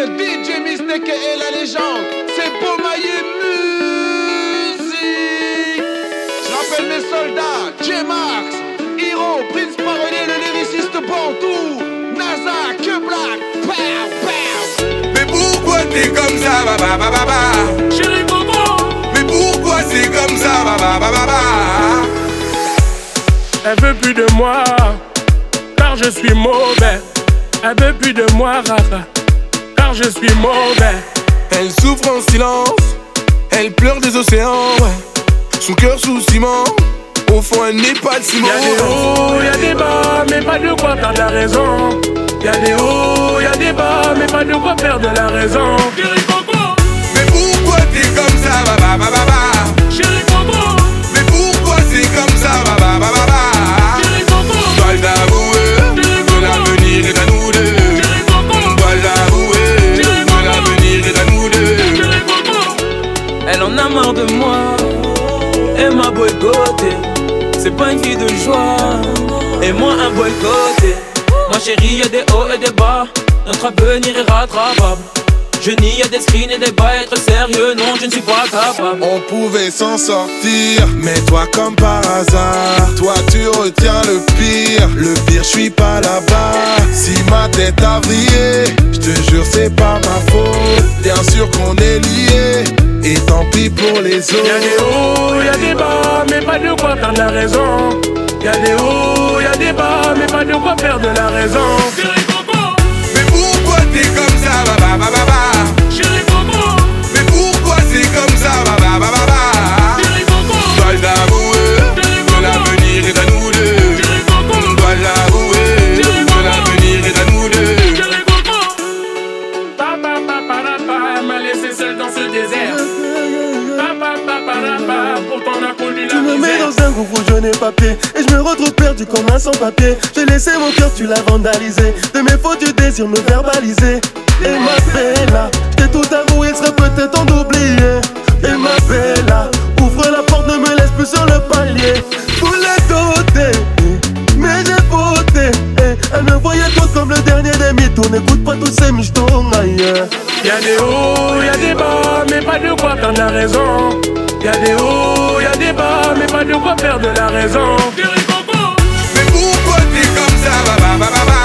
DJ Mistake et la légende. C'est pour mailler musique. Je rappelle mes soldats, J-Max, Hiro, Prince Parolier, le lyriciste Bantou, NASA, Que Black, pow, pow. Mais pourquoi t'es comme ça, ba. Chérie Coco. Mais pourquoi c'est comme ça, ba. Elle veut plus de moi, car je suis mauvais. Elle veut plus de moi, rara, car je suis mauvais. Elle souffre en silence, elle pleure des océans, ouais. Son cœur sous ciment, au fond elle n'est pas de ciment. Y'a des hauts, y'a des bas, mais pas de quoi perdre la raison. Y'a des hauts, y'a des bas, mais pas de quoi perdre la raison. Chérie Coco. Mais pourquoi t'es comme ça, ba. Chérie Coco. Mais pourquoi c'est comme ça, ba. Chérie Coco. Dois l'avouer, que l'avenir est à nous deux. Chérie Coco. Dois l'avouer, que l'avenir est à nous deux. Chérie Coco. Elle en a marre de moi, elle m'a boycotté. C'est pas une fille de joie, et moi un boycotté. Ma chérie, y'a des hauts et des bas, notre avenir est rattrapable. Je nie, y'a des screens et des bas, être sérieux, non, je ne suis pas capable. On pouvait s'en sortir, mais toi comme par hasard, toi tu retiens le pire. Le pire, je suis pas là-bas. Si ma tête a vrillé, je te jure c'est pas ma faute. Bien sûr qu'on est liés, et tant pis pour les autres. Y'a des hauts, y'a des bas, mais pas de quoi perdre la raison. Y'a des hauts, y'a des bas, mais pas de quoi perdre la raison. Chérie Coco. Mais pourquoi t'es comme ça, ba. Chérie Coco. Mais pourquoi c'est comme ça, ba. Chérie Coco. Dois l'avouer, que l'avenir est à nous deux. Chérie Coco. Dois l'avouer, que l'avenir est à nous deux. Chérie Coco. Papa, elle m'a laissé seul dans ce désert. Papa, pourtant on a connu la Tu me mets misère. dans un gouffre où je n'ai pas pied, et je me retrouve perdu comme un sans-papier. J'ai laissé mon cœur, tu l'as vandalisé. De mes fautes, tu désires me verbaliser. Et ma bella, je t'ai tout avoué, il serait peut-être temps d'oublier. Et ma bella, ouvre la porte, ne me laisse plus sur le palier. Voulais doter, mais j'ai voté. Elle me voyait trop comme le dernier des mythos. N'écoute pas tous ces michetons ailleurs. Y'a des hauts, y'a des bas, mais pas de quoi perdre la raison. Y'a des hauts, y'a des bas, mais pas de quoi perdre la raison. Chérie Coco. Mais pourquoi t'es comme ça, ba.